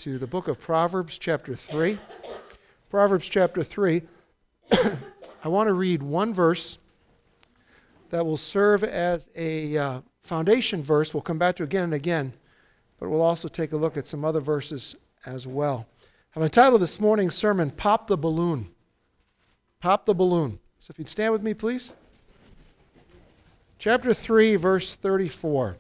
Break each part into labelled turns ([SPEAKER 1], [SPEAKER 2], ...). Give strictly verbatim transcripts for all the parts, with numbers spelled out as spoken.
[SPEAKER 1] to the book of Proverbs, chapter three. Proverbs, chapter three. I want to read one verse that will serve as a uh, foundation verse. We'll come back to again and again, but we'll also take a look at some other verses as well. I've entitled this morning's sermon, Pop the Balloon. Pop the Balloon. So if you'd stand with me, please. Chapter three, verse thirty-four.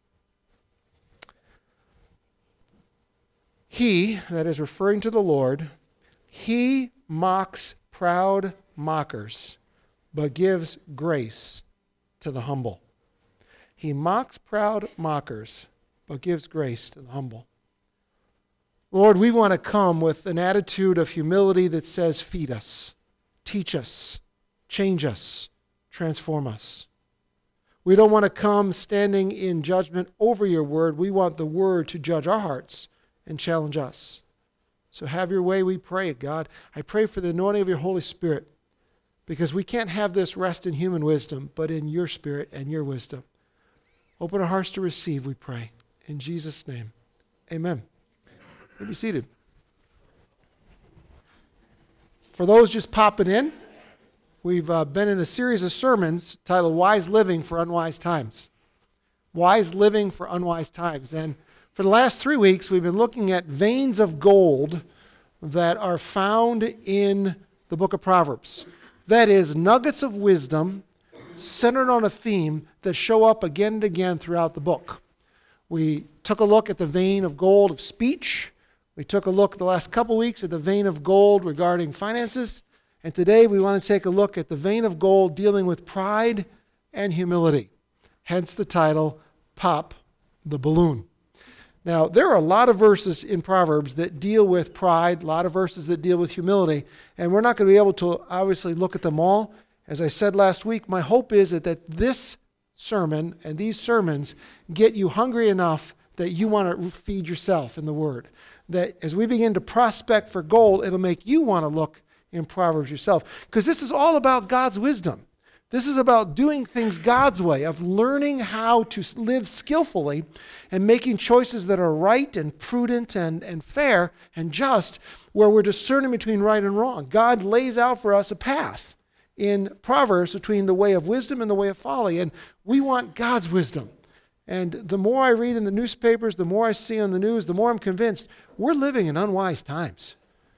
[SPEAKER 1] He, that is referring to the Lord, he mocks proud mockers, but gives grace to the humble. He mocks proud mockers, but gives grace to the humble. Lord, we want to come with an attitude of humility that says, feed us, teach us, change us, transform us. We don't want to come standing in judgment over your word. We want the word to judge our hearts and challenge us. So have your way, we pray, God. I pray for the anointing of your Holy Spirit, because we can't have this rest in human wisdom, but in your Spirit and your wisdom. Open our hearts to receive, we pray. In Jesus' name, amen. You be seated. For those just popping in, we've uh, been in a series of sermons titled Wise Living for Unwise Times. Wise Living for Unwise Times. And for the last three weeks, we've been looking at veins of gold that are found in the book of Proverbs. That is, nuggets of wisdom centered on a theme that show up again and again throughout the book. We took a look at the vein of gold of speech. We took a look the last couple weeks at the vein of gold regarding finances. And today we want to take a look at the vein of gold dealing with pride and humility. Hence the title, Pop the Balloon. Now, there are a lot of verses in Proverbs that deal with pride, a lot of verses that deal with humility, and we're not going to be able to obviously look at them all. As I said last week, my hope is that, that this sermon and these sermons get you hungry enough that you want to feed yourself in the Word. That as we begin to prospect for gold, it'll make you want to look in Proverbs yourself. Because this is all about God's wisdom. This is about doing things God's way, of learning how to live skillfully and making choices that are right and prudent and, and fair and just, where we're discerning between right and wrong. God lays out for us a path in Proverbs between the way of wisdom and the way of folly, and we want God's wisdom. And the more I read in the newspapers, the more I see on the news, the more I'm convinced we're living in unwise times.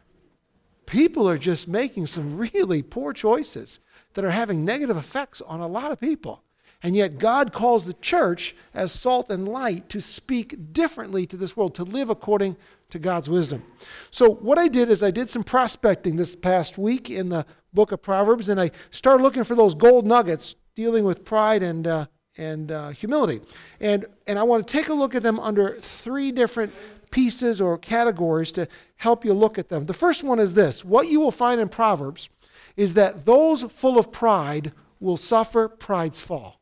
[SPEAKER 1] People are just making some really poor choices that are having negative effects on a lot of people. And yet God calls the church as salt and light to speak differently to this world, to live according to God's wisdom. So what I did is I did some prospecting this past week in the book of Proverbs, and I started looking for those gold nuggets dealing with pride and uh, and uh, humility. And, and I want to take a look at them under three different pieces or categories to help you look at them. The first one is this. What you will find in Proverbs is that those full of pride will suffer pride's fall.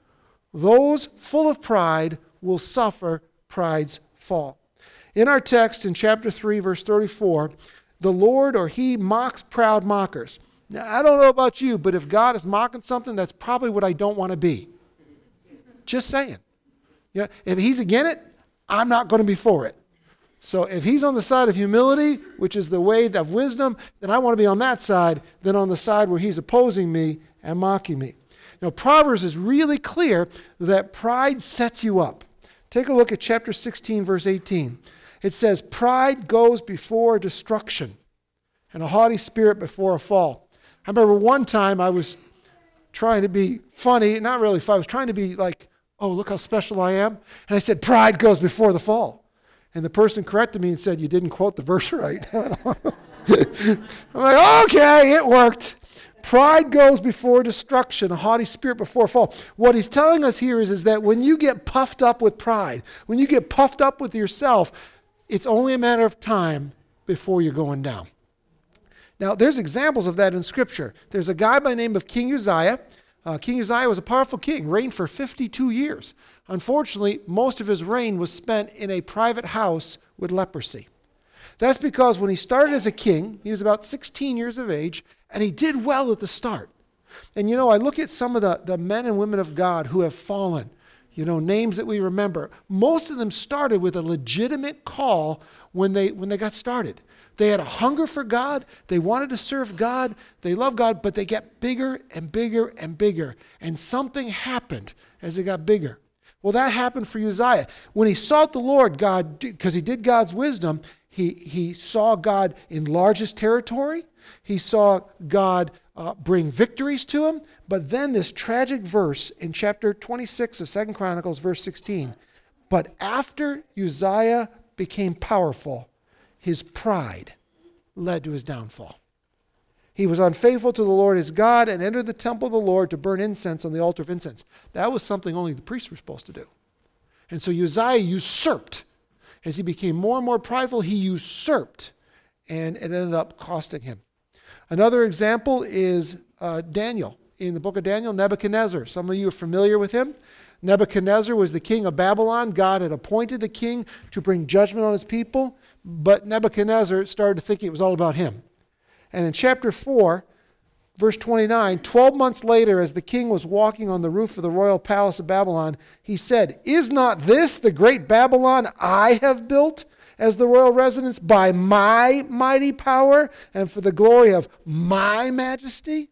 [SPEAKER 1] Those full of pride will suffer pride's fall. In our text in chapter three, verse thirty-four, the Lord or he mocks proud mockers. Now, I don't know about you, but if God is mocking something, that's probably what I don't want to be. Just saying. You know, if he's against it, I'm not going to be for it. So if he's on the side of humility, which is the way of wisdom, then I want to be on that side than on the side where he's opposing me and mocking me. Now, Proverbs is really clear that pride sets you up. Take a look at chapter sixteen, verse eighteen. It says, pride goes before destruction, and a haughty spirit before a fall. I remember one time I was trying to be funny, not really funny, I was trying to be like, oh, look how special I am. And I said, pride goes before the fall. And the person corrected me and said, you didn't quote the verse right. I'm like, okay, it worked. Pride goes before destruction, a haughty spirit before a fall. What he's telling us here is, is that when you get puffed up with pride, when you get puffed up with yourself, it's only a matter of time before you're going down. Now, there's examples of that in Scripture. There's a guy by the name of King Uzziah. Uh, King Uzziah was a powerful king, reigned for fifty-two years. Unfortunately, most of his reign was spent in a private house with leprosy. That's because when he started as a king, he was about sixteen years of age, and he did well at the start. And you know, I look at some of the, the men and women of God who have fallen. You know, names that we remember. Most of them started with a legitimate call when they when they got started. They had a hunger for God. They wanted to serve God. They loved God, but they get bigger and bigger and bigger. And something happened as they got bigger. Well, that happened for Uzziah. When he sought the Lord, God, because he did God's wisdom, he, he saw God enlarge his territory. He saw God uh, bring victories to him. But then this tragic verse in chapter twenty-six of Second Chronicles, verse sixteen. But after Uzziah became powerful, his pride led to his downfall. He was unfaithful to the Lord his God and entered the temple of the Lord to burn incense on the altar of incense. That was something only the priests were supposed to do. And so Uzziah usurped. As he became more and more prideful, he usurped, and it ended up costing him. Another example is uh, Daniel. In the book of Daniel, Nebuchadnezzar. Some of you are familiar with him. Nebuchadnezzar was the king of Babylon. God had appointed the king to bring judgment on his people, but Nebuchadnezzar started to think it was all about him. And in chapter four, verse twenty-nine, twelve months later, as the king was walking on the roof of the royal palace of Babylon, he said, "Is not this the great Babylon I have built as the royal residence by my mighty power and for the glory of my majesty?"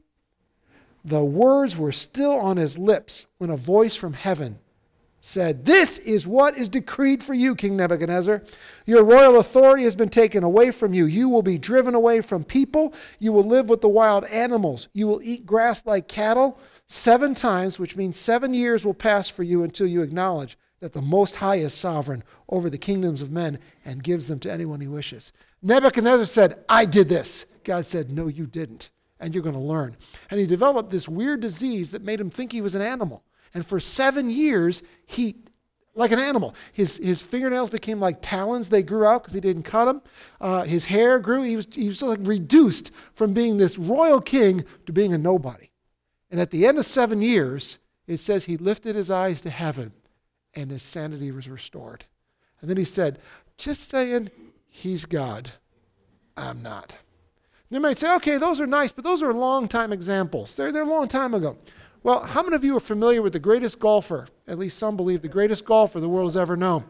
[SPEAKER 1] The words were still on his lips when a voice from heaven said, "This is what is decreed for you, King Nebuchadnezzar. Your royal authority has been taken away from you. You will be driven away from people. You will live with the wild animals. You will eat grass like cattle. Seven times, which means seven years, will pass for you until you acknowledge that the Most High is sovereign over the kingdoms of men and gives them to anyone he wishes." Nebuchadnezzar said, "I did this." God said, "No, you didn't, and you're going to learn." And he developed this weird disease that made him think he was an animal. And for seven years, he, like an animal, his, his fingernails became like talons. They grew out because he didn't cut them. Uh, his hair grew. He was, he was like reduced from being this royal king to being a nobody. And at the end of seven years, it says he lifted his eyes to heaven and his sanity was restored. And then he said, "Just saying, he's God. I'm not." And you might say, okay, those are nice, but those are long time examples. They're, they're a long time ago. Well, how many of you are familiar with the greatest golfer? At least some believe the greatest golfer the world has ever known.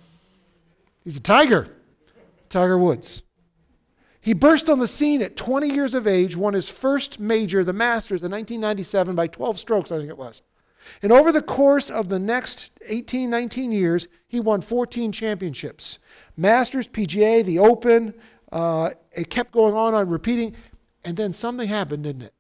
[SPEAKER 1] He's a tiger, Tiger Woods. He burst on the scene at twenty years of age, won his first major, the Masters, in nineteen ninety-seven by twelve strokes, I think it was. And over the course of the next eighteen, nineteen years, he won fourteen championships. Masters, P G A, the Open, uh, it kept going on and repeating. And then something happened, didn't it?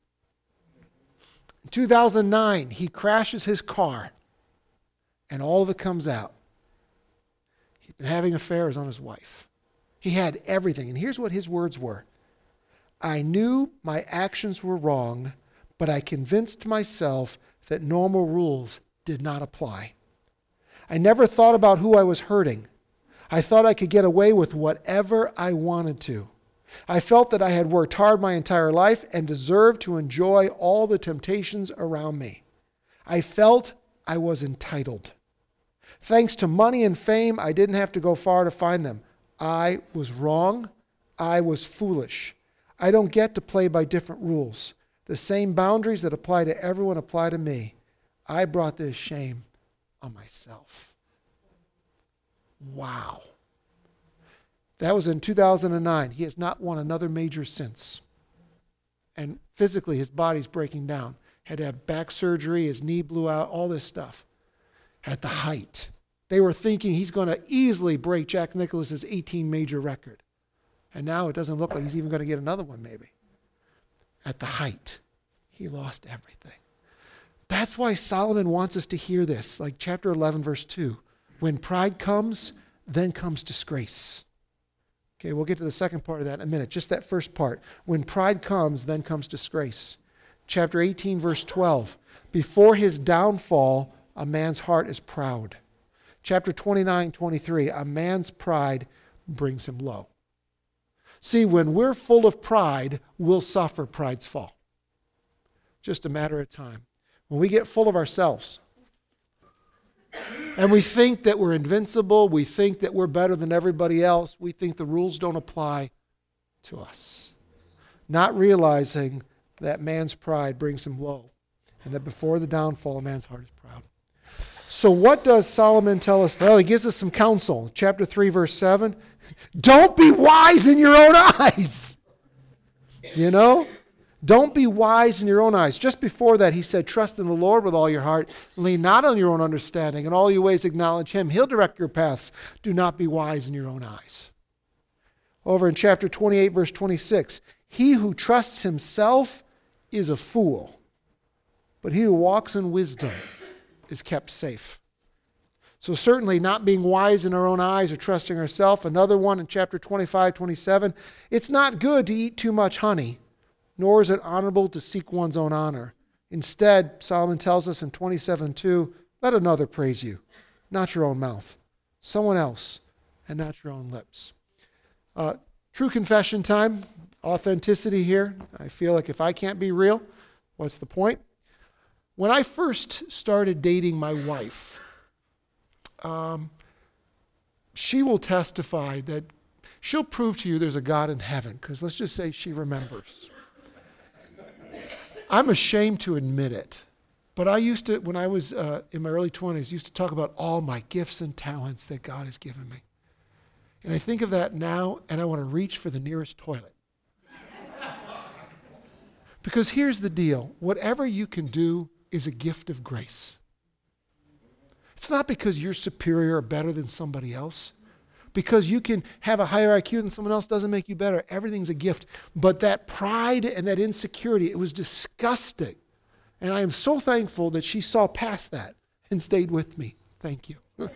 [SPEAKER 1] In two thousand nine, he crashes his car, and all of it comes out. He'd been having affairs on his wife. He had everything. And here's what his words were. "I knew my actions were wrong, but I convinced myself that normal rules did not apply. I never thought about who I was hurting. I thought I could get away with whatever I wanted to. I felt that I had worked hard my entire life and deserved to enjoy all the temptations around me. I felt I was entitled. Thanks to money and fame, I didn't have to go far to find them. I was wrong. I was foolish. I don't get to play by different rules. The same boundaries that apply to everyone apply to me. I brought this shame on myself." Wow. That was in two thousand nine. He has not won another major since. And physically, his body's breaking down. Had to have back surgery, his knee blew out, all this stuff. At the height. They were thinking he's going to easily break Jack Nicklaus's eighteen major record. And now it doesn't look like he's even going to get another one maybe. At the height, he lost everything. That's why Solomon wants us to hear this, like chapter eleven, verse two. When pride comes, then comes disgrace. Okay, we'll get to the second part of that in a minute. Just that first part. When pride comes, then comes disgrace. Chapter eighteen, verse twelve. Before his downfall, a man's heart is proud. Chapter twenty-nine, twenty-three. A man's pride brings him low. See, when we're full of pride, we'll suffer pride's fall. Just a matter of time. When we get full of ourselves, and we think that we're invincible, we think that we're better than everybody else, we think the rules don't apply to us. Not realizing that man's pride brings him low, and that before the downfall, a man's heart is proud. So what does Solomon tell us? Well, he gives us some counsel. Chapter three, verse seven. Don't be wise in your own eyes. You know? Don't be wise in your own eyes. Just before that, he said, trust in the Lord with all your heart. Lean not on your own understanding. In all your ways acknowledge him. He'll direct your paths. Do not be wise in your own eyes. Over in chapter twenty-eight, verse twenty-six. He who trusts himself is a fool, but he who walks in wisdom is kept safe. So certainly not being wise in our own eyes or trusting ourselves. Another one in chapter twenty-five, twenty-seven. It's not good to eat too much honey, nor is it honorable to seek one's own honor. Instead, Solomon tells us in twenty-seven two, let another praise you, not your own mouth, someone else, and not your own lips. Uh, true confession time, authenticity here. I feel like if I can't be real, what's the point? When I first started dating my wife, um, she will testify that she'll prove to you there's a God in heaven, because let's just say she remembers. I'm ashamed to admit it, but I used to, when I was uh, in my early twenties, used to talk about all my gifts and talents that God has given me. And I think of that now, and I want to reach for the nearest toilet. Because here's the deal. Whatever you can do is a gift of grace. It's not because you're superior or better than somebody else. Because you can have a higher I Q than someone else doesn't make you better. Everything's a gift. But that pride and that insecurity, it was disgusting. And I am so thankful that she saw past that and stayed with me. Thank you.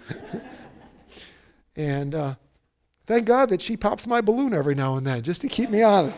[SPEAKER 1] and uh, thank God that she pops my balloon every now and then, just to keep me honest.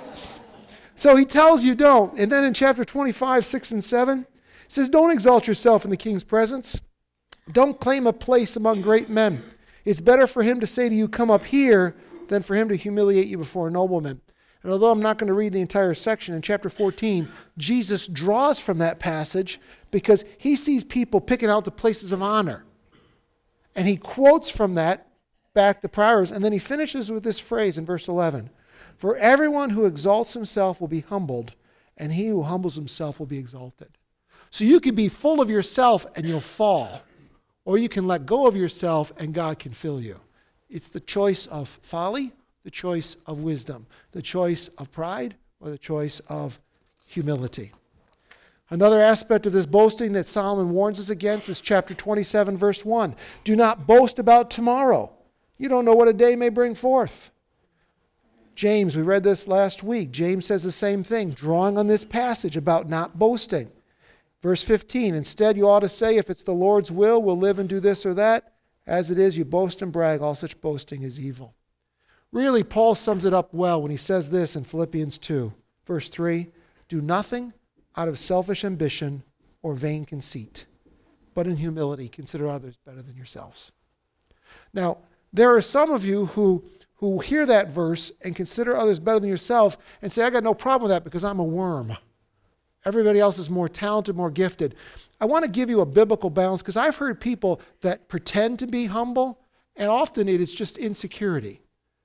[SPEAKER 1] So he tells you don't. And then in chapter twenty-five, six and seven, he says, don't exalt yourself in the king's presence. Don't claim a place among great men. It's better for him to say to you, come up here, than for him to humiliate you before a nobleman. And although I'm not going to read the entire section, in chapter fourteen, Jesus draws from that passage because he sees people picking out the places of honor. And he quotes from that back to Proverbs, and then he finishes with this phrase in verse eleven. For everyone who exalts himself will be humbled, and he who humbles himself will be exalted. So you can be full of yourself and you'll fall. Or you can let go of yourself and God can fill you. It's the choice of folly, the choice of wisdom, the choice of pride, or the choice of humility. Another aspect of this boasting that Solomon warns us against is chapter twenty-seven, verse one. Do not boast about tomorrow. You don't know what a day may bring forth. James, we read this last week. James says the same thing, drawing on this passage about not boasting. Verse fifteen, instead you ought to say, if it's the Lord's will, we'll live and do this or that. As it is, you boast and brag. All such boasting is evil. Really, Paul sums it up well when he says this in Philippians two, verse three. Do nothing out of selfish ambition or vain conceit, but in humility consider others better than yourselves. Now, there are some of you who, who hear that verse and consider others better than yourself and say, I got no problem with that because I'm a worm. Everybody else is more talented, more gifted. I want to give you a biblical balance because I've heard people that pretend to be humble, and often it is just insecurity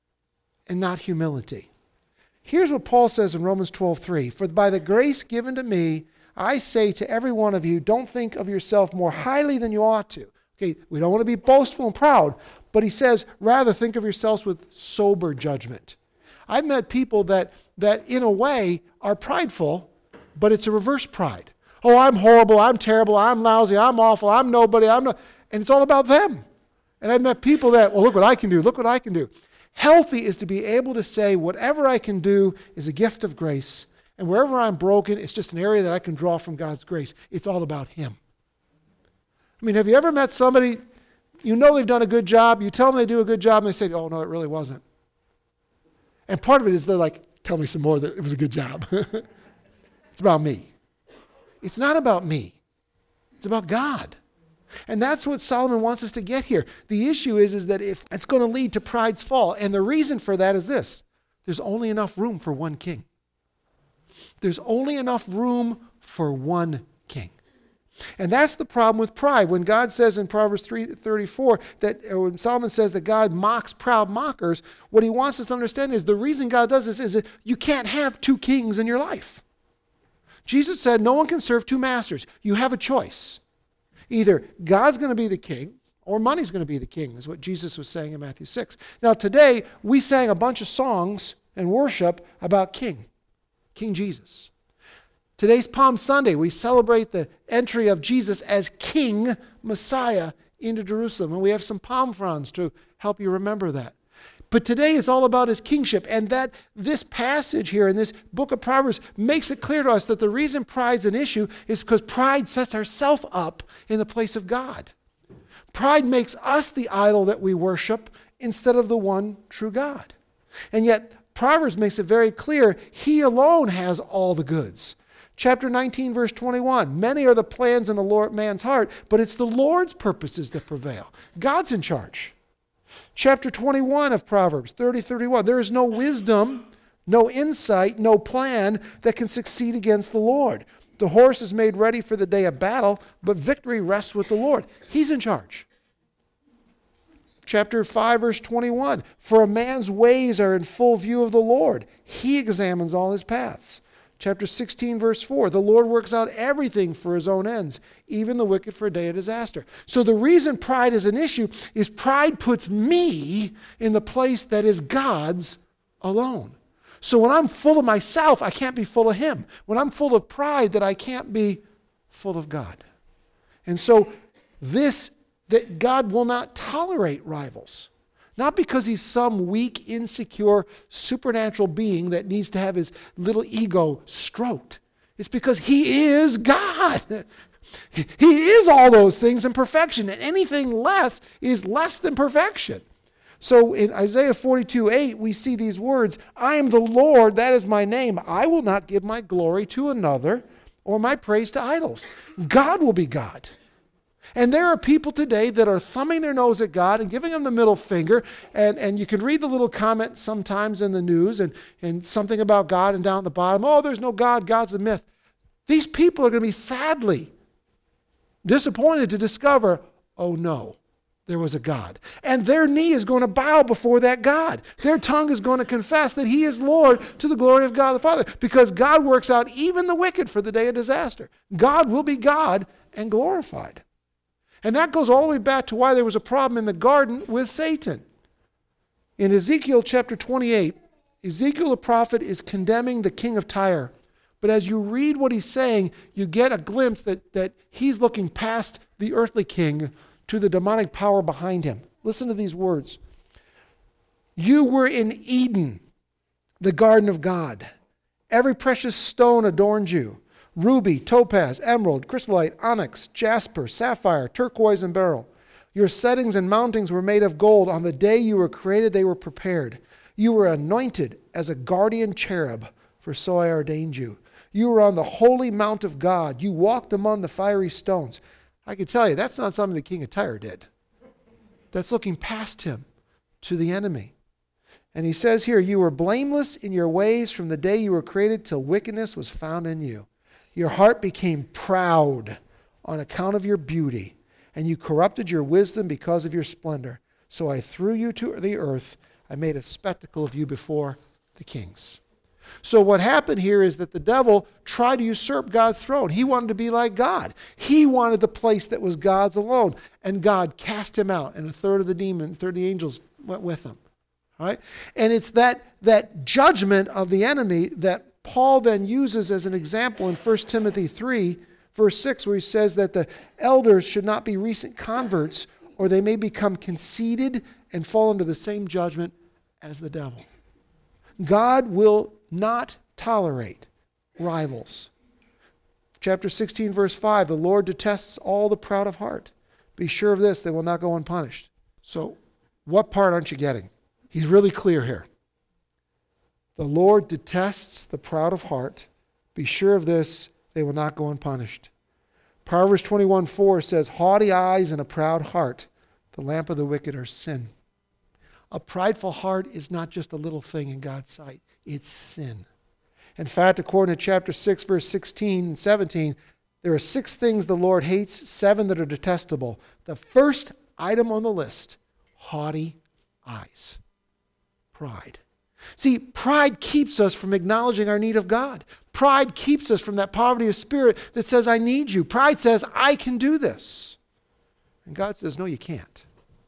[SPEAKER 1] and not humility. Here's what Paul says in Romans twelve three. For by the grace given to me, I say to every one of you, don't think of yourself more highly than you ought to. Okay, we don't want to be boastful and proud, but he says, rather think of yourselves with sober judgment. I've met people that, that in a way are prideful, but it's a reverse pride. Oh, I'm horrible, I'm terrible, I'm lousy, I'm awful, I'm nobody, I'm no, and it's all about them. And I've met people that, well, look what I can do, look what I can do. Healthy is to be able to say whatever I can do is a gift of grace, and wherever I'm broken, it's just an area that I can draw from God's grace. It's all about him. I mean, have you ever met somebody, you know they've done a good job, you tell them they do a good job, and they say, oh, no, it really wasn't. And part of it is they're like, tell me some more that it was a good job. It's about me. It's not about me. It's about God. And that's what Solomon wants us to get here. The issue is, is that if it's going to lead to pride's fall, and the reason for that is this. There's only enough room for one king. There's only enough room for one king. And that's the problem with pride. When God says in Proverbs three thirty-four, that or when Solomon says that God mocks proud mockers, what he wants us to understand is the reason God does this is that you can't have two kings in your life. Jesus said no one can serve two masters. You have a choice. Either God's going to be the king or money's going to be the king, is what Jesus was saying in Matthew six. Now today, we sang a bunch of songs and worship about King, King Jesus. Today's Palm Sunday. We celebrate the entry of Jesus as King, Messiah, into Jerusalem. And we have some palm fronds to help you remember that. But today it's all about his kingship. And that this passage here in this book of Proverbs makes it clear to us that the reason pride's an issue is because pride sets ourselves up in the place of God. Pride makes us the idol that we worship instead of the one true God. And yet Proverbs makes it very clear he alone has all the goods. Chapter nineteen, verse twenty-one, many are the plans in the Lord man's heart, but it's the Lord's purposes that prevail. God's in charge. Chapter twenty-one of Proverbs, thirty, thirty-one, there is no wisdom, no insight, no plan that can succeed against the Lord. The horse is made ready for the day of battle, but victory rests with the Lord. He's in charge. Chapter five, verse twenty-one, for a man's ways are in full view of the Lord. He examines all his paths. Chapter sixteen, verse four, the Lord works out everything for his own ends, even the wicked for a day of disaster. So the reason pride is an issue is pride puts me in the place that is God's alone. So when I'm full of myself, I can't be full of him. When I'm full of pride, that I can't be full of God. And so this, that God will not tolerate rivals. Not because he's some weak, insecure, supernatural being that needs to have his little ego stroked. It's because he is God. He is all those things in perfection, and anything less is less than perfection. So in Isaiah forty-two, eight, we see these words, I am the Lord, that is my name. I will not give my glory to another or my praise to idols. God will be God. And there are people today that are thumbing their nose at God and giving him the middle finger. And, and you can read the little comment sometimes in the news and, and something about God, and down at the bottom, oh, there's no God, God's a myth. These people are going to be sadly disappointed to discover, oh no, there was a God. And their knee is going to bow before that God. Their tongue is going to confess that he is Lord to the glory of God the Father, because God works out even the wicked for the day of disaster. God will be God and glorified. And that goes all the way back to why there was a problem in the garden with Satan. In Ezekiel chapter twenty-eight, Ezekiel the prophet is condemning the king of Tyre. But as you read what he's saying, you get a glimpse that, that he's looking past the earthly king to the demonic power behind him. Listen to these words. You were in Eden, the garden of God. Every precious stone adorned you. Ruby, topaz, emerald, chrysolite, onyx, jasper, sapphire, turquoise, and beryl. Your settings and mountings were made of gold. On the day you were created, they were prepared. You were anointed as a guardian cherub, for so I ordained you. You were on the holy mount of God. You walked among the fiery stones. I can tell you, that's not something the king of Tyre did. That's looking past him to the enemy. And he says here, you were blameless in your ways from the day you were created till wickedness was found in you. Your heart became proud on account of your beauty, and you corrupted your wisdom because of your splendor. So I threw you to the earth. I made a spectacle of you before the kings. So what happened here is that the devil tried to usurp God's throne. He wanted to be like God. He wanted the place that was God's alone. And God cast him out, and a third of the demons, a third of the angels went with him. All right? And it's that, that judgment of the enemy that Paul then uses as an example in First Timothy three, verse six, where he says that the elders should not be recent converts, or they may become conceited and fall into the same judgment as the devil. God will not tolerate rivals. Chapter sixteen, verse five, the Lord detests all the proud of heart. Be sure of this, they will not go unpunished. So, what part aren't you getting? He's really clear here. The Lord detests the proud of heart. Be sure of this, they will not go unpunished. Proverbs twenty-one, four says, haughty eyes and a proud heart, the lamp of the wicked are sin. A prideful heart is not just a little thing in God's sight. It's sin. In fact, according to chapter six, verse sixteen and seventeen, there are six things the Lord hates, seven that are detestable. The first item on the list, haughty eyes. Pride. See, pride keeps us from acknowledging our need of God. Pride keeps us from that poverty of spirit that says, I need you. Pride says, I can do this. And God says, no, you can't.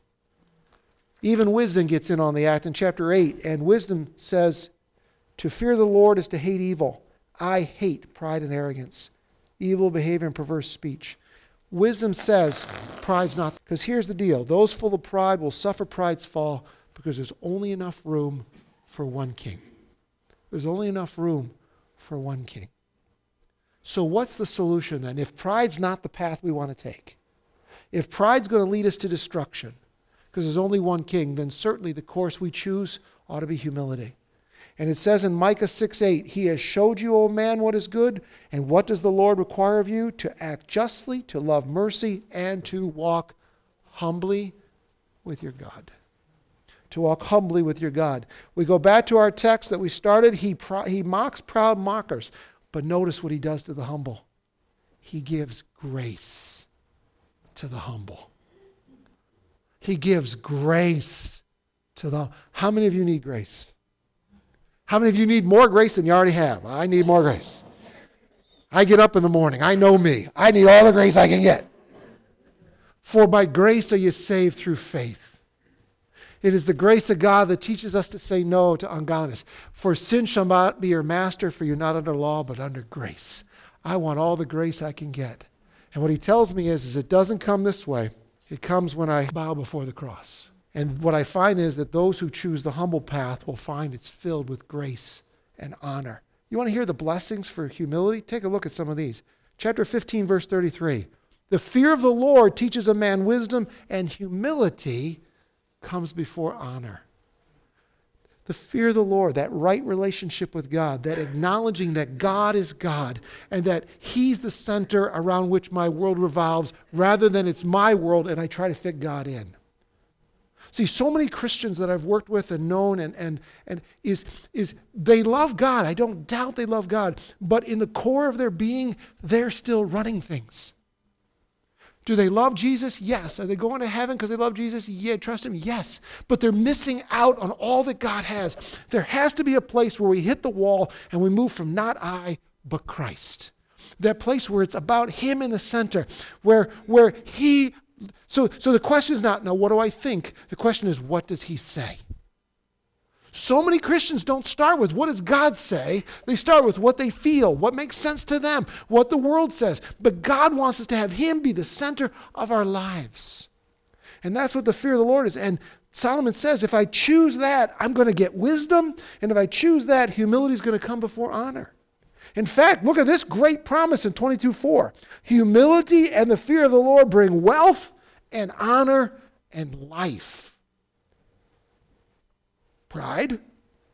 [SPEAKER 1] Even wisdom gets in on the act in chapter eight. And wisdom says, to fear the Lord is to hate evil. I hate pride and arrogance, evil behavior and perverse speech. Wisdom says pride's not, because here's the deal. Those full of pride will suffer pride's fall because there's only enough room for one king. There's only enough room for one king. So what's the solution then? If pride's not the path we want to take, if pride's going to lead us to destruction, because there's only one king, then certainly the course we choose ought to be humility. And it says in Micah six eight, he has showed you, O man, what is good, and what does the Lord require of you? To act justly, to love mercy, and to walk humbly with your God. To walk humbly with your God. We go back to our text that we started. He, pro- he mocks proud mockers. But notice what he does to the humble. He gives grace to the humble. He gives grace to the... How many of you need grace? How many of you need more grace than you already have? I need more grace. I get up in the morning. I know me. I need all the grace I can get. For by grace are you saved through faith. It is the grace of God that teaches us to say no to ungodliness. For sin shall not be your master, for you're not under law, but under grace. I want all the grace I can get. And what he tells me is, is it doesn't come this way. It comes when I bow before the cross. And what I find is that those who choose the humble path will find it's filled with grace and honor. You want to hear the blessings for humility? Take a look at some of these. Chapter fifteen, verse thirty-three. The fear of the Lord teaches a man wisdom, and humility comes before honor. The fear of the Lord, that right relationship with God, that acknowledging that God is God and that he's the center around which my world revolves rather than it's my world and I try to fit God in. See, so many Christians that I've worked with and known and, and, and is, is they love God. I don't doubt they love God. But in the core of their being, they're still running things. Do they love Jesus? Yes. Are they going to heaven because they love Jesus? Yeah, trust him? Yes. But they're missing out on all that God has. There has to be a place where we hit the wall and we move from not I, but Christ. That place where it's about him in the center, where, where he... So, so the question is not, now what do I think? The question is, what does he say? So many Christians don't start with what does God say. They start with what they feel, what makes sense to them, what the world says. But God wants us to have him be the center of our lives. And that's what the fear of the Lord is. And Solomon says, if I choose that, I'm going to get wisdom. And if I choose that, humility is going to come before honor. In fact, look at this great promise in twenty-two four. Humility and the fear of the Lord bring wealth and honor and life. Pride.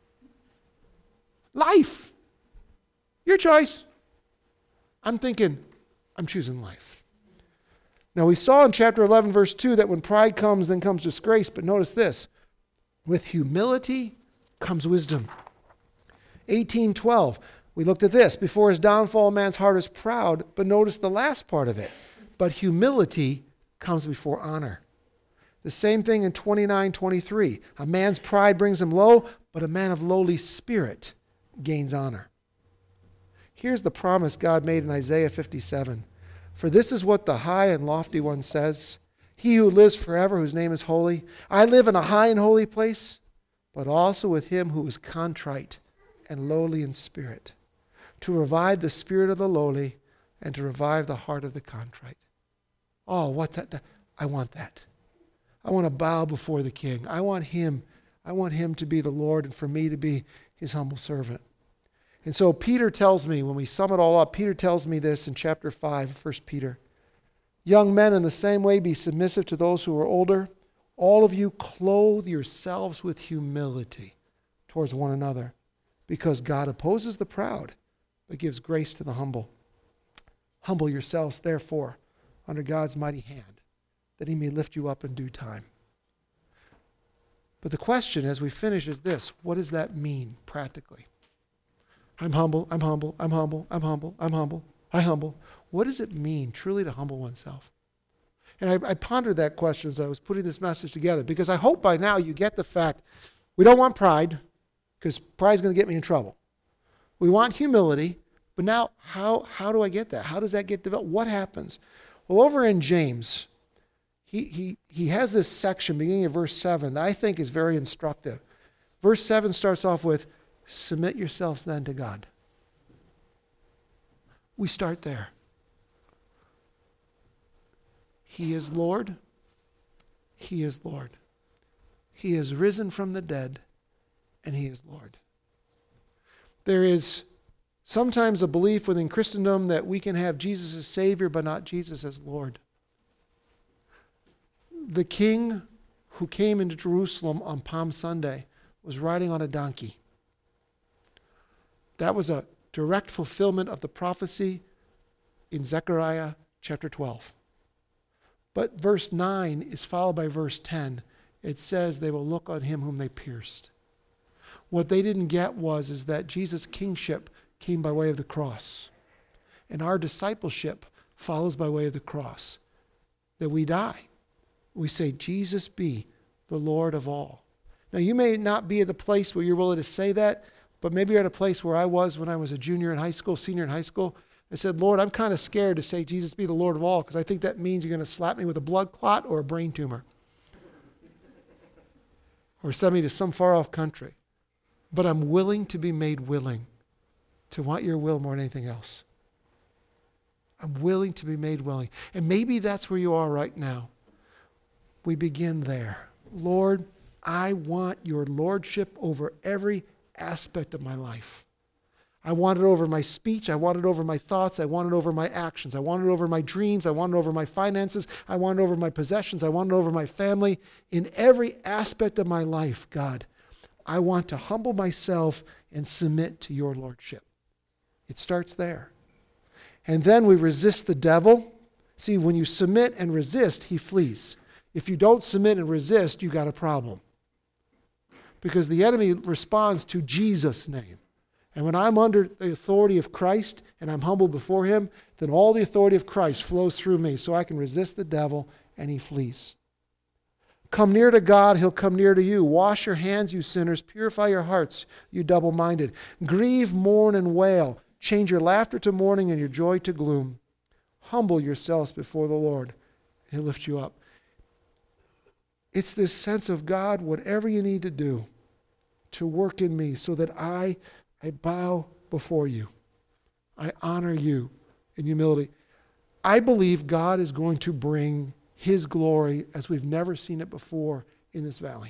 [SPEAKER 1] Life. Your choice. I'm thinking, I'm choosing life. Now we saw in chapter eleven, verse two, that when pride comes, then comes disgrace. But notice this. With humility comes wisdom. eighteen twelve. We looked at this. Before his downfall, a man's heart is proud. But notice the last part of it. But humility comes before honor. The same thing in twenty-nine twenty-three. A man's pride brings him low, but a man of lowly spirit gains honor. Here's the promise God made in Isaiah fifty-seven. For this is what the high and lofty one says. He who lives forever, whose name is holy. I live in a high and holy place, but also with him who is contrite and lowly in spirit, to revive the spirit of the lowly and to revive the heart of the contrite. Oh, what that, that I want that. I want to bow before the King. I want him. I want him to be the Lord and for me to be his humble servant. And so Peter tells me, when we sum it all up, Peter tells me this in chapter five, First Peter. Young men, in the same way, be submissive to those who are older. All of you clothe yourselves with humility towards one another, because God opposes the proud, but gives grace to the humble. Humble yourselves, therefore, under God's mighty hand, that he may lift you up in due time. But the question as we finish is this: what does that mean practically? I'm humble, I'm humble, I'm humble, I'm humble, I'm humble, I humble. What does it mean truly to humble oneself? And I, I pondered that question as I was putting this message together, because I hope by now you get the fact we don't want pride, because pride is going to get me in trouble. We want humility, but now how, how do I get that? How does that get developed? What happens? Well, over in James, he, he, he has this section beginning of verse seven that I think is very instructive. Verse seven starts off with, submit yourselves then to God. We start there. He is Lord. He is Lord. He is risen from the dead, and he is Lord. There is sometimes a belief within Christendom that we can have Jesus as Savior, but not Jesus as Lord. The king who came into Jerusalem on Palm Sunday was riding on a donkey. That was a direct fulfillment of the prophecy in Zechariah chapter twelve. But verse nine is followed by verse ten. It says they will look on him whom they pierced. What they didn't get was is that Jesus' kingship came by way of the cross. And our discipleship follows by way of the cross. That we die. We say, Jesus be the Lord of all. Now you may not be at the place where you're willing to say that, but maybe you're at a place where I was when I was a junior in high school, senior in high school. I said, Lord, I'm kind of scared to say Jesus be the Lord of all because I think that means you're going to slap me with a blood clot or a brain tumor. Or send me to some far off country. But I'm willing to be made willing to want your will more than anything else. I'm willing to be made willing. And maybe that's where you are right now. We begin there. Lord, I want your lordship over every aspect of my life. I want it over my speech. I want it over my thoughts. I want it over my actions. I want it over my dreams. I want it over my finances. I want it over my possessions. I want it over my family. In every aspect of my life, God, I want to humble myself and submit to your lordship. It starts there. And then we resist the devil. See, when you submit and resist, he flees. If you don't submit and resist, you got a problem. Because the enemy responds to Jesus' name. And when I'm under the authority of Christ and I'm humble before him, then all the authority of Christ flows through me so I can resist the devil and he flees. Come near to God, he'll come near to you. Wash your hands, you sinners. Purify your hearts, you double-minded. Grieve, mourn, and wail. Change your laughter to mourning and your joy to gloom. Humble yourselves before the Lord, and he'll lift you up. It's this sense of God, whatever you need to do to work in me so that I I bow before you. I honor you in humility. I believe God is going to bring his glory as we've never seen it before in this valley.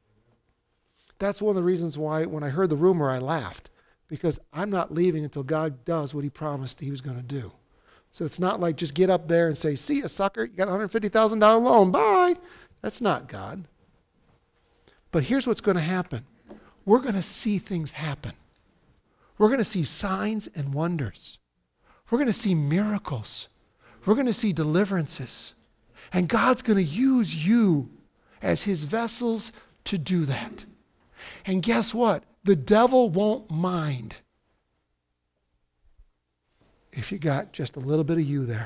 [SPEAKER 1] That's one of the reasons why when I heard the rumor, I laughed. Because I'm not leaving until God does what he promised he was going to do. So it's not like just get up there and say, see ya, sucker, you got a one hundred fifty thousand dollars loan, bye. That's not God. But here's what's going to happen. We're going to see things happen. We're going to see signs and wonders. We're going to see miracles. We're going to see deliverances. And God's going to use you as his vessels to do that. And guess what? The devil won't mind if you got just a little bit of you there.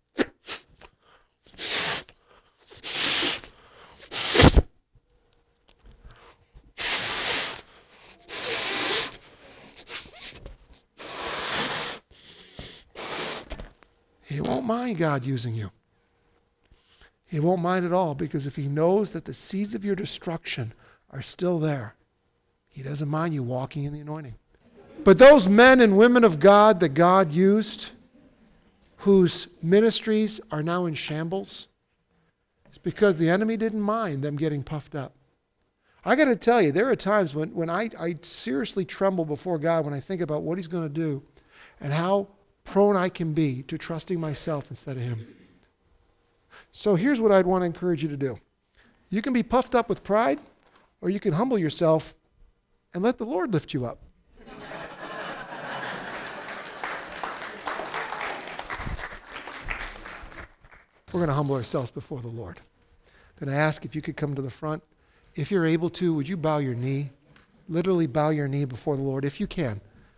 [SPEAKER 1] He won't mind God using you. He won't mind at all because if he knows that the seeds of your destruction are still there, he doesn't mind you walking in the anointing. But those men and women of God that God used, whose ministries are now in shambles, it's because the enemy didn't mind them getting puffed up. I got to tell you, there are times when, when I, I seriously tremble before God when I think about what he's going to do and how prone I can be to trusting myself instead of him. So here's what I'd want to encourage you to do. You can be puffed up with pride, or you can humble yourself and let the Lord lift you up. We're going to humble ourselves before the Lord. I'm going to ask if you could come to the front. If you're able to, would you bow your knee? Literally bow your knee before the Lord, if you can.